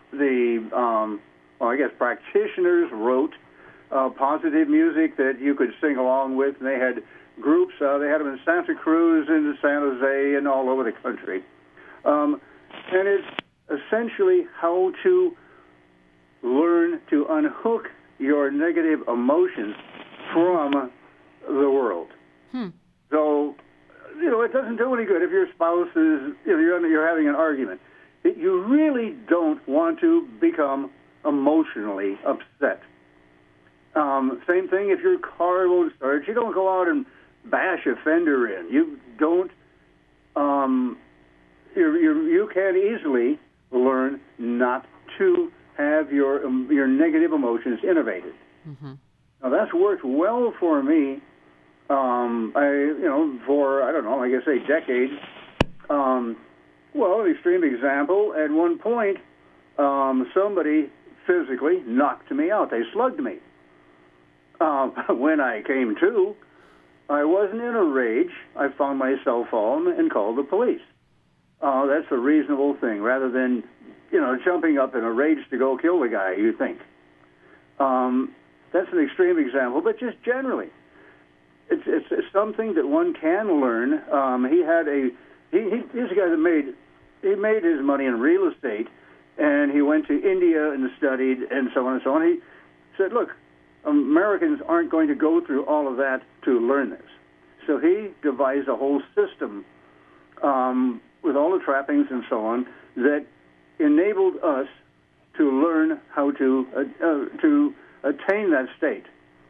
practitioners wrote positive music that you could sing along with, and they had groups. They had them in Santa Cruz and San Jose and all over the country, and it's essentially how to learn to unhook your negative emotions from the world. So, it doesn't do any good if your spouse is, you're having an argument. You really don't want to become emotionally upset. Same thing if your car won't start. You don't go out and bash a fender in. You don't. You can easily learn not to have your negative emotions innovated. Now that's worked well for me. For I don't know, like I say, decades. An extreme example. At one point, somebody physically knocked me out. They slugged me. When I came to, I wasn't in a rage. I found my cell phone and called the police. That's a reasonable thing, rather than, jumping up in a rage to go kill the guy, you think. That's an extreme example, but just generally. It's something that one can learn. He's a guy that made his money in real estate, and he went to India and studied and so on and so on. He said, look, Americans aren't going to go through all of that to learn this. So he devised a whole system with all the trappings and so on that enabled us to learn how to attain that state.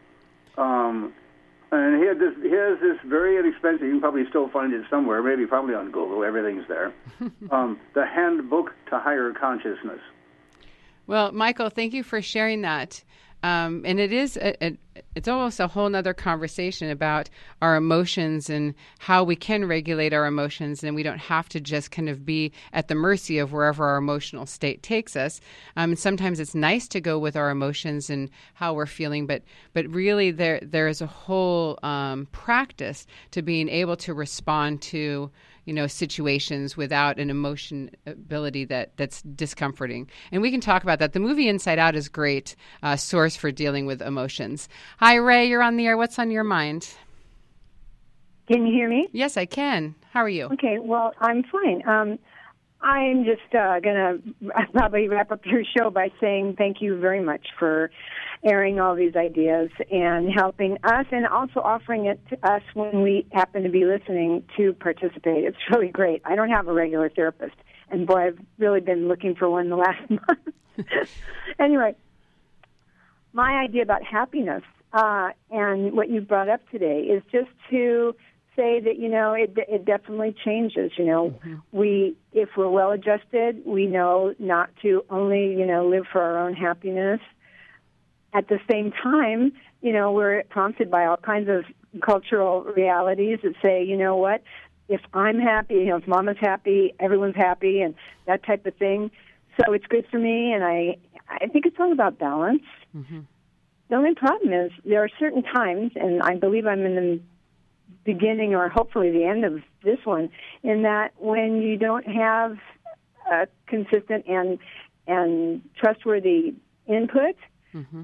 And he has this very inexpensive, you can probably still find it somewhere, probably on Google, everything's there, the Handbook to Higher Consciousness. Well, Michael, thank you for sharing that. And it is it's almost a whole nother conversation about our emotions and how we can regulate our emotions, and we don't have to just kind of be at the mercy of wherever our emotional state takes us. And sometimes it's nice to go with our emotions and how we're feeling, but really there is a whole practice to being able to respond to situations without an emotion ability that's discomforting. And we can talk about that. The movie Inside Out is great source for dealing with emotions. Hi, Ray, you're on the air. What's on your mind? Can you hear me? Yes, I can. How are you? Okay, well, I'm fine. I'm just going to probably wrap up your show by saying thank you very much for airing all these ideas and helping us, and also offering it to us when we happen to be listening to participate. It's really great. I don't have a regular therapist, and boy, I've really been looking for one the last month. Anyway, my idea about happiness and what you brought up today is just to say that, it definitely changes. If we're well adjusted, we know not to only, live for our own happiness. At the same time, we're prompted by all kinds of cultural realities that say, what, if I'm happy, if Mama's happy, everyone's happy, and that type of thing. So it's good for me, and I think it's all about balance. Mm-hmm. The only problem is there are certain times, and I believe I'm in the beginning or hopefully the end of this one, in that when you don't have a consistent and trustworthy input, mm-hmm.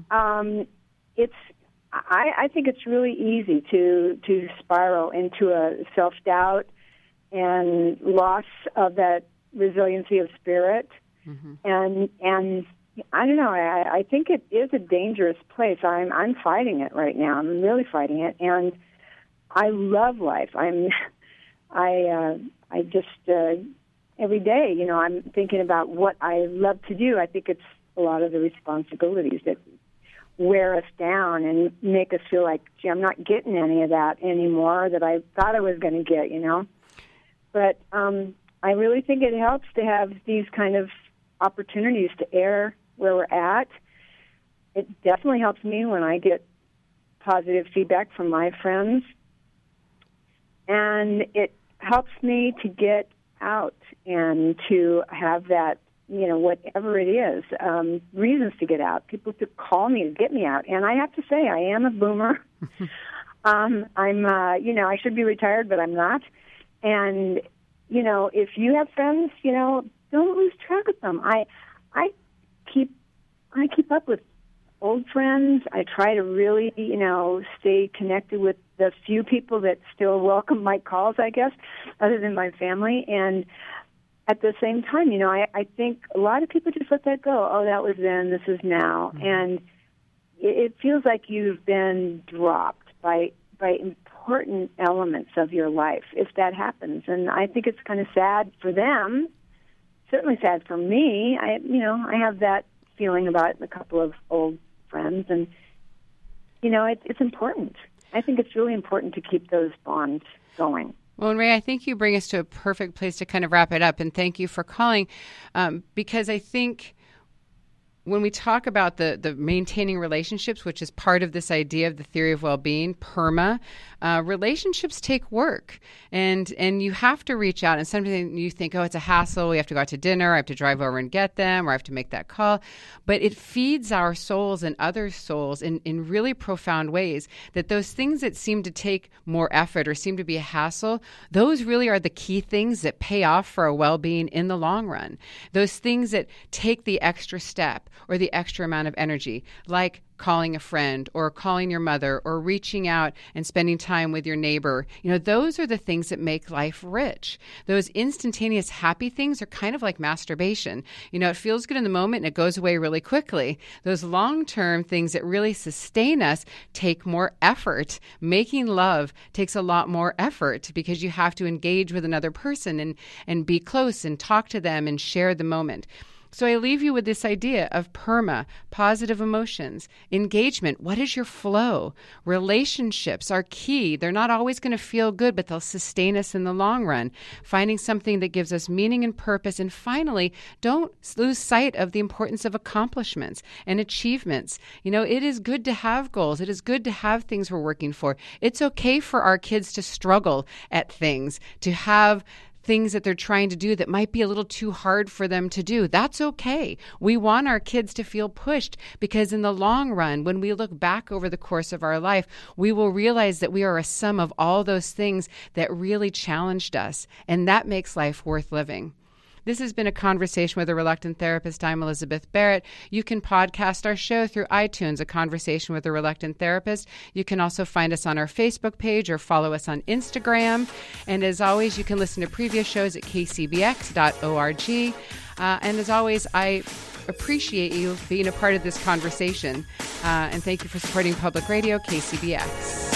I think it's really easy to spiral into a self-doubt and loss of that resiliency of spirit. Mm-hmm. And I don't know, I think it is a dangerous place. I'm fighting it right now. I'm really fighting it, and I love life. I just every day, I'm thinking about what I love to do. I think it's a lot of the responsibilities that wear us down and make us feel like, gee, I'm not getting any of that anymore that I thought I was going to get, But I really think it helps to have these kind of opportunities to air where we're at. It definitely helps me when I get positive feedback from my friends. And it helps me to get out and to have that, whatever it is, reasons to get out. People to call me to get me out. And I have to say, I am a boomer. I should be retired, but I'm not. And, if you have friends, don't lose track of them. I keep up with old friends. I try to really, stay connected with the few people that still welcome my calls, I guess, other than my family. And at the same time, I think a lot of people just let that go. Oh, that was then, this is now. Mm-hmm. And it feels like you've been dropped by important elements of your life if that happens. And I think it's kind of sad for them, certainly sad for me. I have that feeling about a couple of old friends, and, it's important. I think it's really important to keep those bonds going. Well, and Ray, I think you bring us to a perfect place to kind of wrap it up, and thank you for calling, because I think when we talk about the maintaining relationships, which is part of this idea of the theory of well-being, PERMA, relationships take work, and you have to reach out. And sometimes you think, oh, it's a hassle. We have to go out to dinner. I have to drive over and get them, or I have to make that call. But it feeds our souls and other souls in really profound ways, that those things that seem to take more effort or seem to be a hassle, those really are the key things that pay off for our well-being in the long run. Those things that take the extra step or the extra amount of energy, like calling a friend or calling your mother or reaching out and spending time with your neighbor. Those are the things that make life rich. Those instantaneous happy things are kind of like masturbation. It feels good in the moment and it goes away really quickly. Those long-term things that really sustain us take more effort. Making love takes a lot more effort because you have to engage with another person and be close and talk to them and share the moment. So I leave you with this idea of PERMA, positive emotions, engagement. What is your flow? Relationships are key. They're not always going to feel good, but they'll sustain us in the long run. Finding something that gives us meaning and purpose. And finally, don't lose sight of the importance of accomplishments and achievements. It is good to have goals. It is good to have things we're working for. It's okay for our kids to struggle at things, to have things that they're trying to do that might be a little too hard for them to do. That's okay. We want our kids to feel pushed, because in the long run, when we look back over the course of our life, we will realize that we are a sum of all those things that really challenged us, and that makes life worth living. This has been A Conversation with a Reluctant Therapist. I'm Elizabeth Barrett. You can podcast our show through iTunes, A Conversation with a Reluctant Therapist. You can also find us on our Facebook page or follow us on Instagram. And as always, you can listen to previous shows at kcbx.org. And as always, I appreciate you being a part of this conversation. And thank you for supporting Public Radio, KCBX.